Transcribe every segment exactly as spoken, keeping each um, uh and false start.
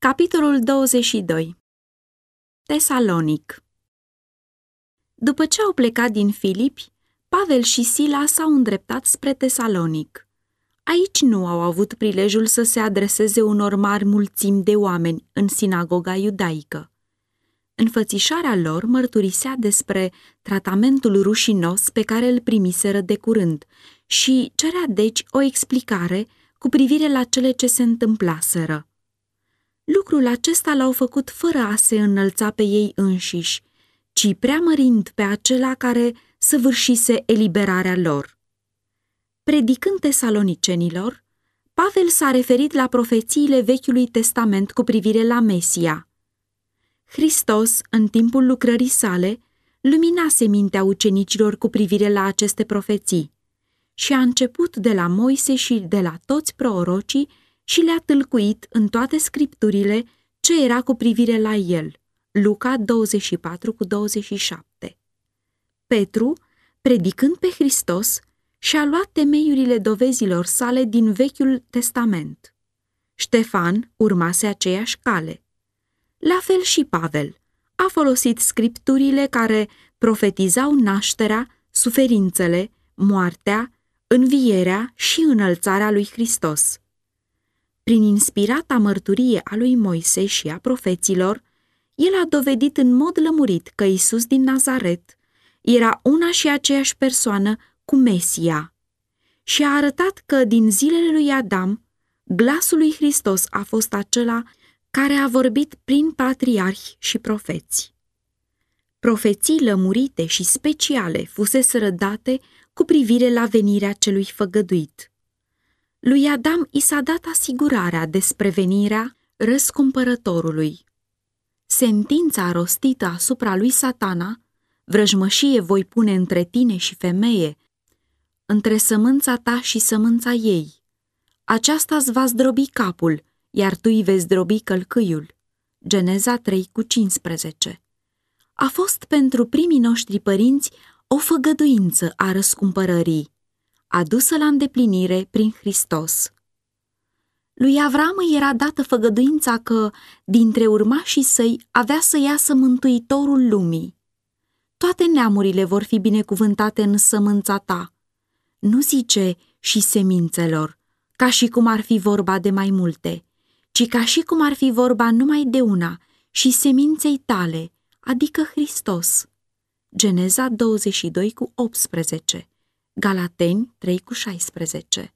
Capitolul douăzeci și doi. Tesalonic. După ce au plecat din Filipi, Pavel și Sila s-au îndreptat spre Tesalonic. Aici nu au avut prilejul să se adreseze unor mari mulțimi de oameni în sinagoga iudaică. Înfățișarea lor mărturisea despre tratamentul rușinos pe care îl primiseră de curând și cerea deci o explicare cu privire la cele ce se întâmplaseră. Lucrul acesta l-au făcut fără a se înălța pe ei înșiși, ci preamărind pe acela care săvârșise eliberarea lor. Predicând tesalonicenilor, Pavel s-a referit la profețiile Vechiului Testament cu privire la Mesia. Hristos, în timpul lucrării sale, luminase mintea ucenicilor cu privire la aceste profeții și a început de la Moise și de la toți prorocii și le-a tâlcuit în toate scripturile ce era cu privire la el. Luca douăzeci și patru cu douăzeci și șapte. Petru, predicând pe Hristos, și-a luat temeiurile dovezilor sale din Vechiul Testament. Ștefan urmase aceeași cale. La fel și Pavel a folosit scripturile care profetizau nașterea, suferințele, moartea, învierea și înălțarea lui Hristos. Prin inspirata mărturie a lui Moise și a profeților, el a dovedit în mod lămurit că Iisus din Nazaret era una și aceeași persoană cu Mesia și a arătat că din zilele lui Adam, glasul lui Hristos a fost acela care a vorbit prin patriarhi și profeți. Profeții lămurite și speciale fuseseră date cu privire la venirea celui făgăduit. Lui Adam i s-a dat asigurarea despre venirea răscumpărătorului. Sentința rostită asupra lui Satana, vrăjmășie voi pune între tine și femeie, între sămânța ta și sămânța ei. Aceasta îți va zdrobi capul, iar tu îi vei zdrobi călcâiul. Geneza trei cu cincisprezece. A fost pentru primii noștri părinți o făgăduință a răscumpărării, adusă la îndeplinire prin Hristos. Lui Avram îi era dată făgăduința că, dintre urmașii săi, avea să iasă Mântuitorul lumii. Toate neamurile vor fi binecuvântate în sămânța ta. Nu zice și semințelor, ca și cum ar fi vorba de mai multe, ci ca și cum ar fi vorba numai de una și seminței tale, adică Hristos. Geneza douăzeci și doi cu optsprezece, Galateni trei cu șaisprezece.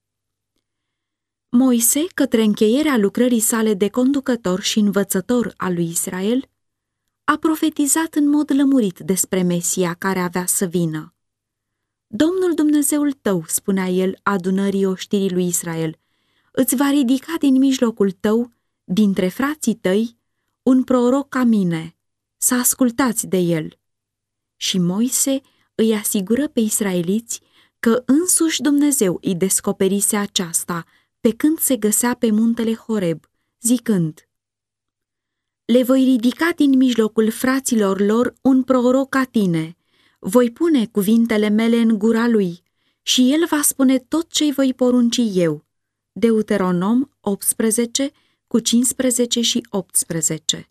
Moise, către încheierea lucrării sale de conducător și învățător al lui Israel, a profetizat în mod lămurit despre Mesia care avea să vină. Domnul Dumnezeul tău, spunea el adunării oștirii lui Israel, îți va ridica din mijlocul tău, dintre frații tăi, un proroc ca mine, să ascultați de el. Și Moise îi asigură pe israeliți că însuși Dumnezeu îi descoperise aceasta pe când se găsea pe muntele Horeb, zicând: Le voi ridica din mijlocul fraților lor un proroc ca tine, voi pune cuvintele mele în gura lui și el va spune tot ce-i voi porunci eu. Deuteronom optsprezece cu cincisprezece și optsprezece.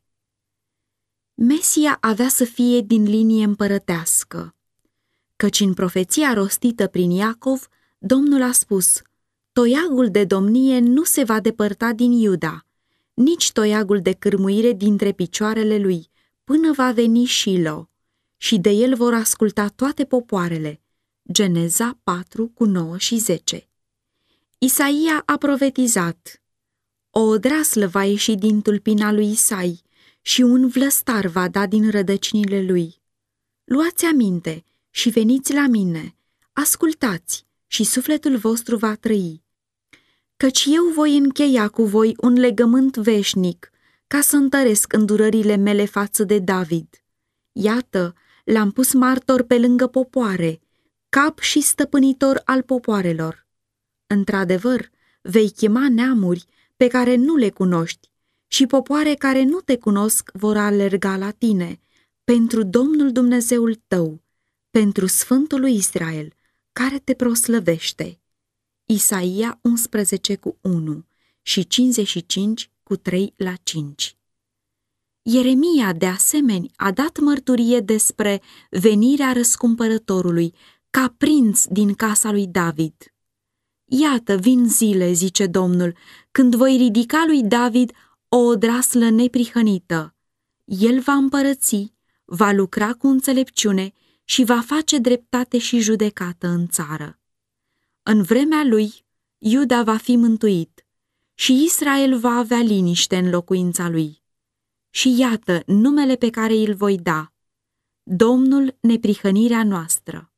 Mesia avea să fie din linie împărătească, căci în profeția rostită prin Iacov, Domnul a spus: Toiagul de domnie nu se va depărta din Iuda, nici toiagul de cârmuire dintre picioarele lui, până va veni Shilo, și de el vor asculta toate popoarele. Geneza patru cu nouă și zece. Isaia a profetizat: O odraslă va ieși din tulpina lui Isai și un vlăstar va da din rădăcinile lui. Luați aminte și veniți la mine, ascultați și sufletul vostru va trăi. Căci eu voi încheia cu voi un legământ veșnic, ca să întăresc îndurările mele față de David. Iată, l-am pus martor pe lângă popoare, cap și stăpânitor al popoarelor. Într-adevăr, vei chema neamuri pe care nu le cunoști și popoare care nu te cunosc vor alerga la tine, pentru Domnul Dumnezeul tău, pentru Sfântul lui Israel, care te proslăvește. Isaia unsprezece cu unu și cincizeci și cinci cu trei la cinci. Ieremia, de asemenea, a dat mărturie despre venirea răscumpărătorului ca prinț din casa lui David. Iată, vin zile, zice Domnul, când voi ridica lui David o odraslă neprihănită. El va împărăți, va lucra cu înțelepciune și va face dreptate și judecată în țară. În vremea lui, Iuda va fi mântuit și Israel va avea liniște în locuința lui. Și iată numele pe care îl voi da, Domnul neprihănirea noastră.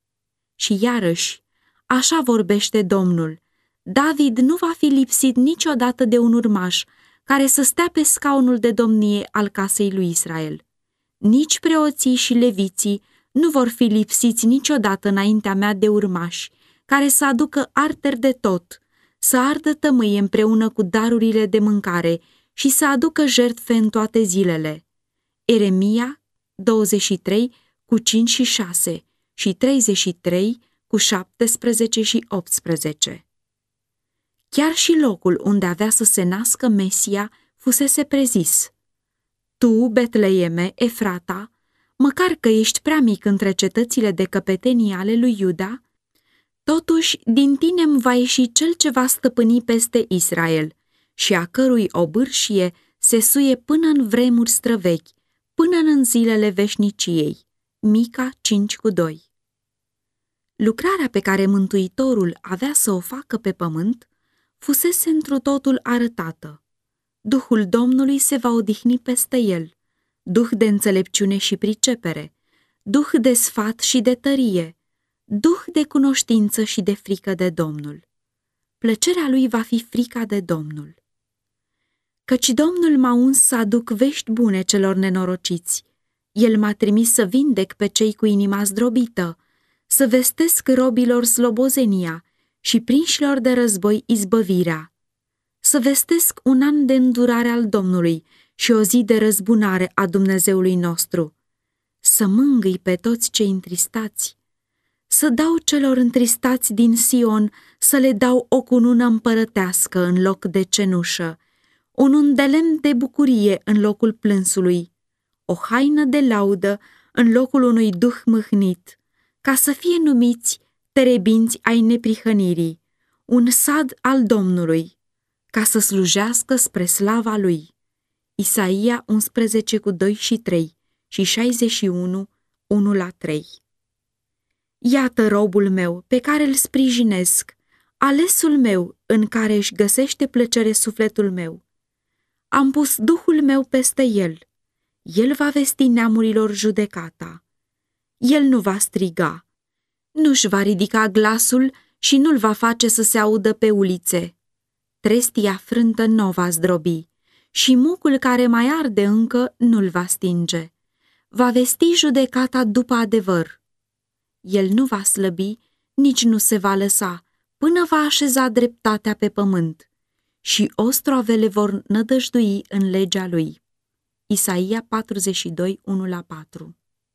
Și iarăși, așa vorbește Domnul, David nu va fi lipsit niciodată de un urmaș care să stea pe scaunul de domnie al casei lui Israel. Nici preoții și leviții nu vor fi lipsiți niciodată înaintea mea de urmași, care să aducă arteri de tot, să ardă tămâie împreună cu darurile de mâncare și să aducă jertfe în toate zilele. Ieremia douăzeci și trei cu cinci și șase și treizeci și trei cu șaptesprezece și optsprezece. Chiar și locul unde avea să se nască Mesia fusese prezis. Tu, Betleeme, Efrata, măcar că ești prea mic între cetățile de căpetenie ale lui Iuda, totuși din tine îmi va ieși cel ce va stăpâni peste Israel și a cărui obârșie se suie până în vremuri străvechi, până în zilele veșniciei. Mica cinci cu doi. Lucrarea pe care Mântuitorul avea să o facă pe pământ fusese întru totul arătată. Duhul Domnului se va odihni peste el, duh de înțelepciune și pricepere, duh de sfat și de tărie, duh de cunoștință și de frică de Domnul. Plăcerea lui va fi frica de Domnul. Căci Domnul m-a uns să aduc vești bune celor nenorociți. El m-a trimis să vindec pe cei cu inima zdrobită, să vestesc robilor slobozenia și prinșilor de război izbăvirea, să vestesc un an de îndurare al Domnului și o zi de răzbunare a Dumnezeului nostru, să mângâi pe toți cei întristați, să dau celor întristați din Sion, să le dau o cunună împărătească în loc de cenușă, un undelemn de bucurie în locul plânsului, o haină de laudă în locul unui duh mâhnit, ca să fie numiți terebinți ai neprihănirii, un sad al Domnului, ca să slujească spre slava lui. Isaia unsprezece cu doi și trei și șaizeci și unu, unu la trei. Iată robul meu pe care îl sprijinesc, alesul meu în care își găsește plăcere sufletul meu. Am pus Duhul meu peste el. El va vesti neamurilor judecata. El nu va striga, nu-și va ridica glasul și nu-l va face să se audă pe ulițe. Trestia frântă nu va zdrobi și mucul care mai arde încă nu-l va stinge. Va vesti judecata după adevăr. El nu va slăbi, nici nu se va lăsa, până va așeza dreptatea pe pământ și ostroavele vor nădăjdui în legea lui. Isaia patruzeci și doi, unu la patru.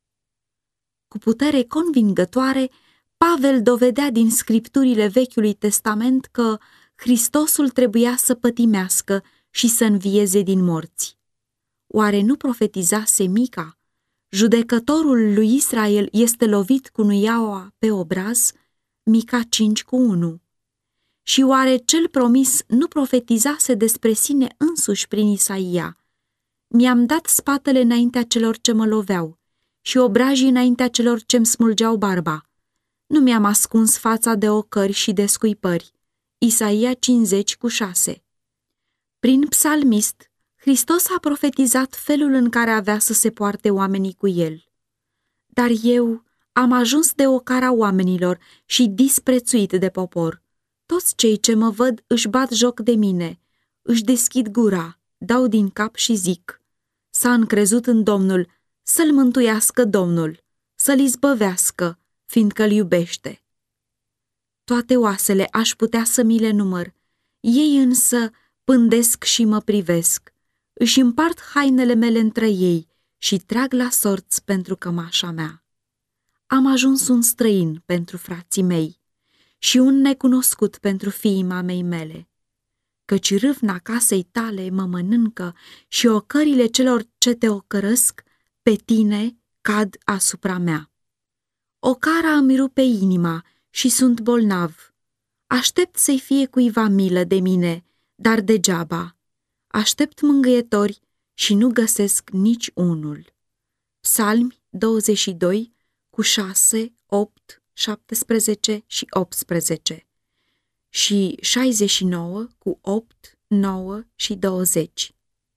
Cu putere convingătoare, Pavel dovedea din scripturile Vechiului Testament că Hristosul trebuia să pătimească și să învieze din morți. Oare nu profetizase Mica? Judecătorul lui Israel este lovit cu nuiaua pe obraz? Mica cinci cu unu. Și oare cel promis nu profetizase despre sine însuși prin Isaia? Mi-am dat spatele înaintea celor ce mă loveau și obrajii înaintea celor ce-mi smulgeau barba. Nu mi-am ascuns fața de ocări și de scuipări. Isaia cincizeci cu șase. Prin psalmist, Hristos a profetizat felul în care avea să se poarte oamenii cu el. Dar eu am ajuns de ocara oamenilor și disprețuit de popor. Toți cei ce mă văd își bat joc de mine, își deschid gura, dau din cap și zic: s-a încrezut în Domnul, să-l mântuiască Domnul, să-l izbăvească, fiindcă-l iubește. Toate oasele aș putea să mi le număr, ei însă pândesc și mă privesc, își împart hainele mele între ei și trag la sorți pentru cămașa mea. Am ajuns un străin pentru frații mei și un necunoscut pentru fiii mamei mele. căci râvna casei tale mă mănâncă și ocările celor ce te ocărăsc pe tine cad asupra mea. Ocara îmi rupe inima și sunt bolnav. Aștept să-i fie cuiva milă de mine, dar degeaba. Aștept mângâietori și nu găsesc nici unul. Psalmi douăzeci și doi cu șase, opt, șaptesprezece și optsprezece și șaizeci și nouă cu opt, nouă și douăzeci.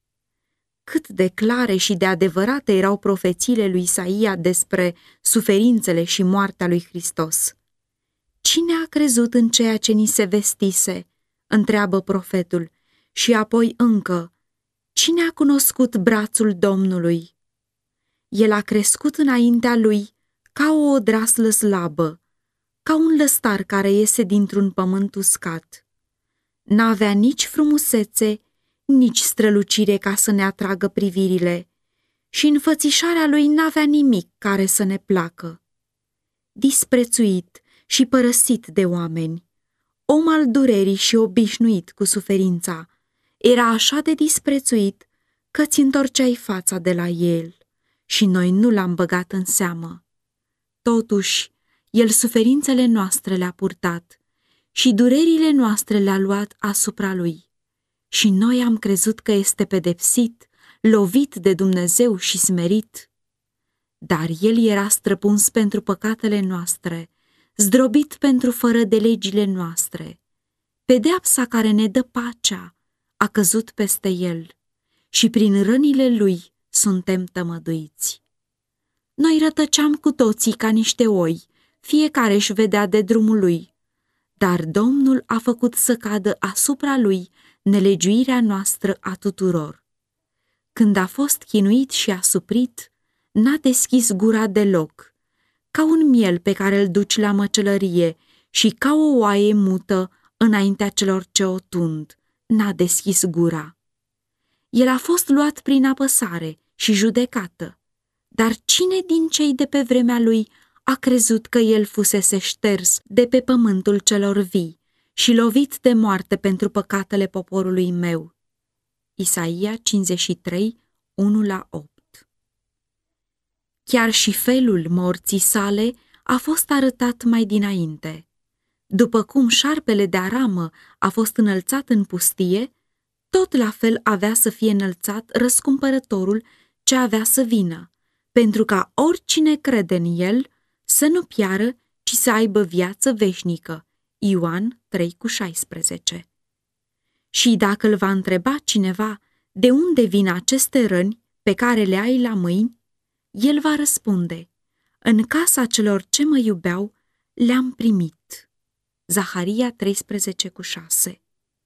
Cât de clare și de adevărate erau profețiile lui Isaia despre suferințele și moartea lui Hristos. Cine a crezut în ceea ce ni se vestise? Întreabă profetul, și apoi încă, cine a cunoscut brațul Domnului? El a crescut înaintea lui ca o odraslă slabă, ca un lăstar care iese dintr-un pământ uscat. N-avea nici frumusețe, nici strălucire ca să ne atragă privirile și înfățișarea lui n-avea nimic care să ne placă. Disprețuit și părăsit de oameni, om al durerii și obișnuit cu suferința, era așa de disprețuit că ți întorceai fața de la el și noi nu l-am băgat în seamă. Totuși, el suferințele noastre le-a purtat și durerile noastre le-a luat asupra lui. Și noi am crezut că este pedepsit, lovit de Dumnezeu și smerit. Dar el era străpuns pentru păcatele noastre, zdrobit pentru fără de legile noastre. Pedeapsa care ne dă pacea a căzut peste el și prin rănile lui suntem tămăduiți. Noi rătăceam cu toții ca niște oi, fiecare își vedea de drumul lui, dar Domnul a făcut să cadă asupra lui nelegiuirea noastră a tuturor. Când a fost chinuit și asuprit, n-a deschis gura deloc, ca un miel pe care îl duci la măcelărie și ca o oaie mută înaintea celor ce o tund, n-a deschis gura. El a fost luat prin apăsare și judecată, dar cine din cei de pe vremea lui a crezut că el fusese șters de pe pământul celor vii și lovit de moarte pentru păcatele poporului meu? Isaia cincizeci și trei, unu la opt. Chiar și felul morții sale a fost arătat mai dinainte. După cum șarpele de aramă a fost înălțat în pustie, tot la fel avea să fie înălțat răscumpărătorul ce avea să vină, pentru ca oricine crede în el să nu piară, ci să aibă viață veșnică. Ioan trei cu șaisprezece. Și dacă îl va întreba cineva de unde vin aceste răni pe care le ai la mâini, el va răspunde: în casa celor ce mă iubeau le-am primit. Zaharia treisprezece cu șase.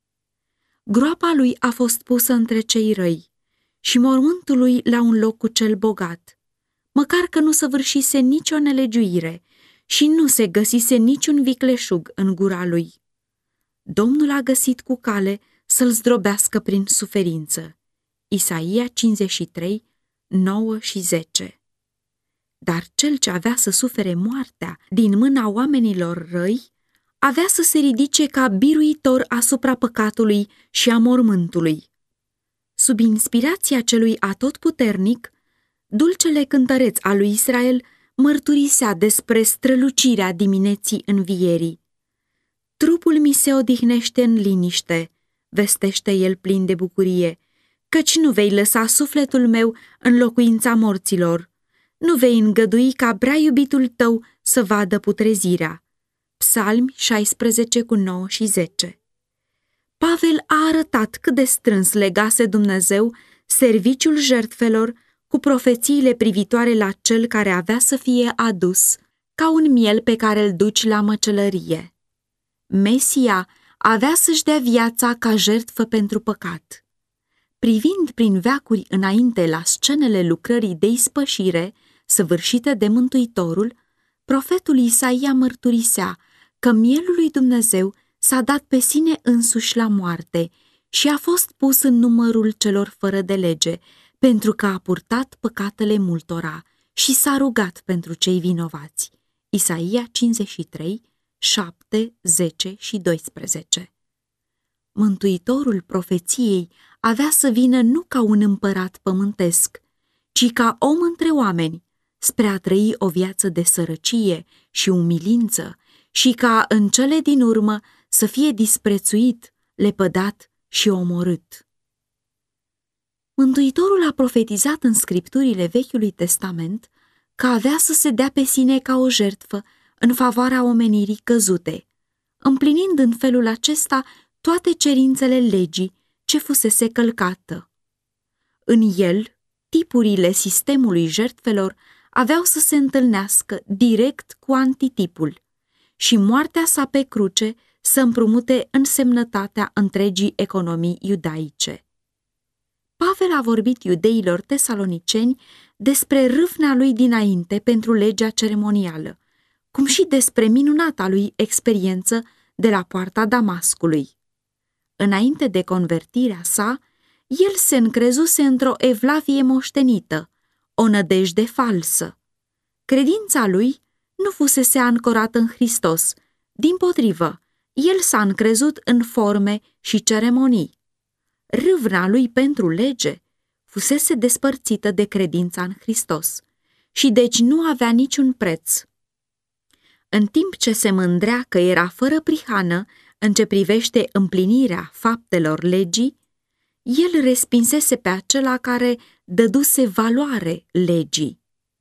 Groapa lui a fost pusă între cei răi și mormântul lui la un loc cu cel bogat, măcar că nu săvârșise nicio nelegiuire și nu se găsise niciun vicleșug în gura lui. Domnul a găsit cu cale să-l zdrobească prin suferință. Isaia cincizeci și trei, nouă și zece. Dar cel ce avea să sufere moartea din mâna oamenilor răi avea să se ridice ca biruitor asupra păcatului și a mormântului. Sub inspirația celui atotputernic, dulcele cântăreț al lui Israel mărturisea despre strălucirea dimineții învierii. Trupul mi se odihnește în liniște, vestește el plin de bucurie, căci nu vei lăsa sufletul meu în locuința morților, nu vei îngădui ca prea iubitul tău să vadă putrezirea. Psalmi șaisprezece cu nouă și zece. Pavel a arătat cât de strâns legase Dumnezeu serviciul jertfelor cu profețiile privitoare la cel care avea să fie adus, ca un miel pe care îl duci la măcelărie. Mesia avea să-și dea viața ca jertfă pentru păcat. Privind prin veacuri înainte la scenele lucrării de ispășire săvârșite de Mântuitorul, profetul Isaia mărturisea că mielul lui Dumnezeu s-a dat pe sine însuși la moarte și a fost pus în numărul celor fără de lege, pentru că a purtat păcatele multora și s-a rugat pentru cei vinovați. Isaia cincizeci și trei, șapte, zece și doisprezece. Mântuitorul profeției avea să vină nu ca un împărat pământesc, ci ca om între oameni, spre a trăi o viață de sărăcie și umilință și ca în cele din urmă să fie disprețuit, lepădat și omorât. Mântuitorul a profetizat în scripturile Vechiului Testament că avea să se dea pe sine ca o jertfă în favoarea omenirii căzute, împlinind în felul acesta toate cerințele legii ce fusese călcată. În el, tipurile sistemului jertfelor aveau să se întâlnească direct cu antitipul și moartea sa pe cruce să împrumute însemnătatea întregii economii iudaice. Pavel a vorbit iudeilor tesaloniceni despre râvna lui dinainte pentru legea ceremonială, cum și despre minunata lui experiență de la poarta Damascului. Înainte de convertirea sa, el se încrezuse într-o evlavie moștenită, o nădejde falsă. Credința lui nu fusese ancorată în Hristos, dimpotrivă, el s-a încrezut în forme și ceremonii. Râvna lui pentru lege fusese despărțită de credința în Hristos și deci nu avea niciun preț. În timp ce se mândrea că era fără prihană în ce privește împlinirea faptelor legii, el respinsese pe acela care dăduse valoare legii.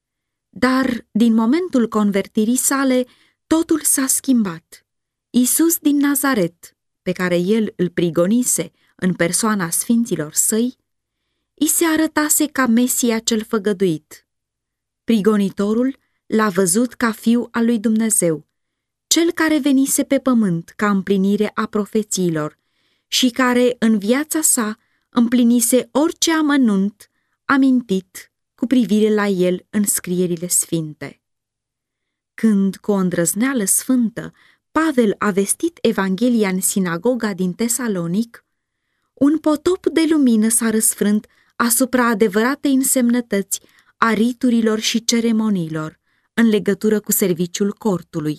Dar, din momentul convertirii sale, totul s-a schimbat. Iisus din Nazaret, pe care el îl prigonise în persoana sfinților săi, i se arătase ca Mesia cel făgăduit. Prigonitorul l-a văzut ca fiu al lui Dumnezeu, cel care venise pe pământ ca împlinire a profețiilor și care în viața sa împlinise orice amănunt amintit cu privire la el în scrierile sfinte. Când, cu o îndrăzneală sfântă, Pavel a vestit Evanghelia în sinagoga din Tesalonic, un potop de lumină s-a răsfrânt asupra adevăratei însemnătăți a riturilor și ceremoniilor în legătură cu serviciul cortului.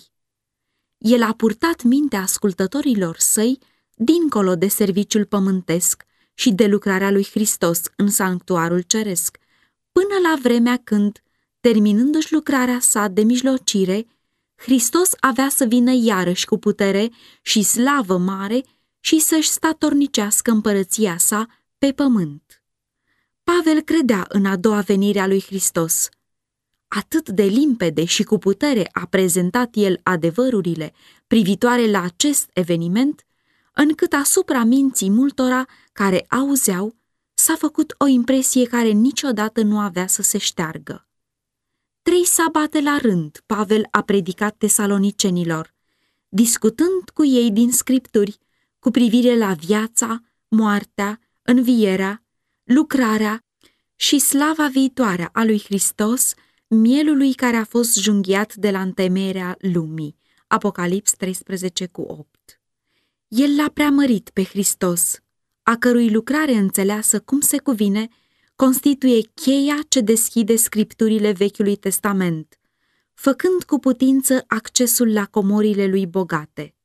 El a purtat mintea ascultătorilor săi dincolo de serviciul pământesc și de lucrarea lui Hristos în sanctuarul ceresc, până la vremea când, terminându-și lucrarea sa de mijlocire, Hristos avea să vină iarăși cu putere și slavă mare și să-și statornicească împărăția sa pe pământ. Pavel credea în a doua venire a lui Hristos. Atât de limpede și cu putere a prezentat el adevărurile privitoare la acest eveniment, încât asupra minții multora care auzeau s-a făcut o impresie care niciodată nu avea să se șteargă. Trei sabate la rând Pavel a predicat tesalonicenilor, discutând cu ei din scripturi cu privire la viața, moartea, învierea, lucrarea și slava viitoare a lui Hristos, mielului care a fost junghiat de la întemeierea lumii. Apocalips treisprezece cu opt. El l-a preamărit pe Hristos, a cărui lucrare înțeleasă cum se cuvine, constituie cheia ce deschide scripturile Vechiului Testament, făcând cu putință accesul la comorile lui bogate.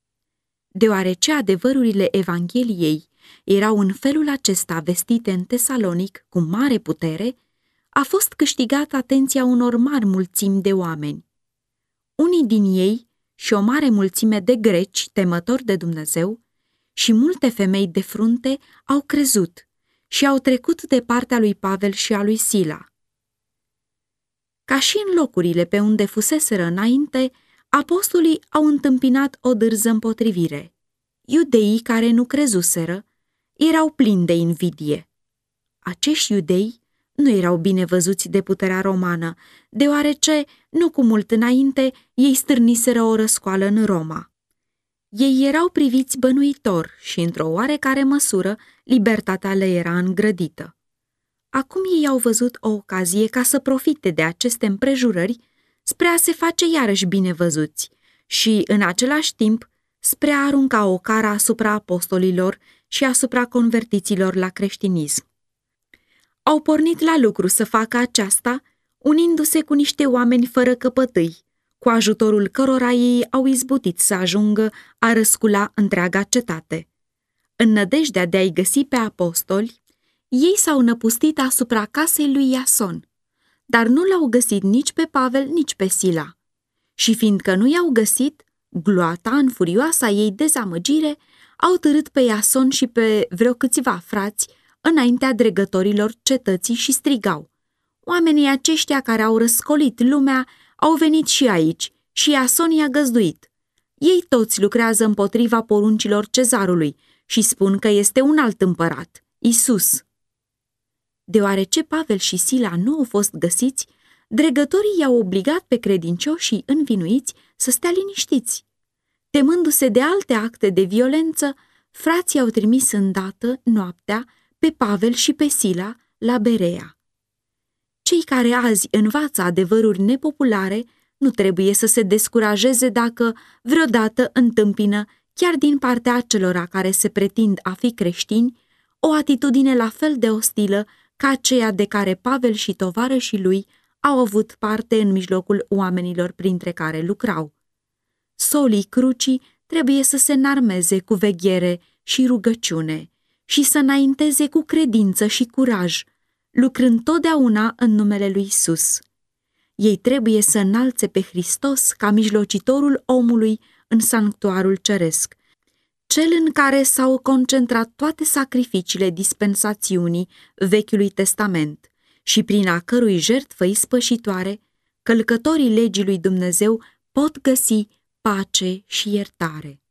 Deoarece adevărurile Evangheliei erau în felul acesta vestite în Tesalonic cu mare putere, a fost câștigată atenția unor mari mulțimi de oameni. Unii din ei și o mare mulțime de greci temători de Dumnezeu și multe femei de frunte au crezut și au trecut de partea lui Pavel și a lui Sila. Ca și în locurile pe unde fuseseră înainte, apostolii au întâmpinat o dârză împotrivire. Iudeii care nu crezuseră erau plini de invidie. Acești iudei nu erau bine văzuți de puterea romană, deoarece, nu cu mult înainte, ei stârniseră o răscoală în Roma. Ei erau priviți bănuitor și, într-o oarecare măsură, libertatea le era îngrădită. Acum ei au văzut o ocazie ca să profite de aceste împrejurări spre a se face iarăși bine văzuți și, în același timp, spre a arunca o cară asupra apostolilor și asupra convertiților la creștinism. Au pornit la lucru să facă aceasta, unindu-se cu niște oameni fără căpătâi, cu ajutorul cărora ei au izbutit să ajungă a răscula întreaga cetate. În nădejdea de a-i găsi pe apostoli, ei s-au năpustit asupra casei lui Iason, dar nu l-au găsit nici pe Pavel, nici pe Sila. Și fiindcă nu i-au găsit, gloata, în furioasa ei dezamăgire, au târât pe Iason și pe vreo câțiva frați înaintea dregătorilor cetății și strigau: oamenii aceștia care au răscolit lumea au venit și aici și Iason i-a găzduit. Ei toți lucrează împotriva poruncilor cezarului și spun că este un alt împărat, Isus. Deoarece Pavel și Sila nu au fost găsiți, dregătorii i-au obligat pe credincioșii învinuiți să stea liniștiți. Temându-se de alte acte de violență, frații au trimis îndată, noaptea, pe Pavel și pe Sila la Berea. Cei care azi învață adevăruri nepopulare nu trebuie să se descurajeze dacă vreodată întâmpină, chiar din partea acelora care se pretind a fi creștini, o atitudine la fel de ostilă ca aceea de care Pavel și tovarășii lui au avut parte în mijlocul oamenilor printre care lucrau. Solii crucii trebuie să se înarmeze cu veghere și rugăciune și să înainteze cu credință și curaj, lucrând totdeauna în numele lui Isus. Ei trebuie să înalțe pe Hristos ca mijlocitorul omului în sanctuarul ceresc, cel în care s-au concentrat toate sacrificiile dispensațiunii Vechiului Testament și prin a cărui jertfă ispășitoare, călcătorii legii lui Dumnezeu pot găsi pace și iertare.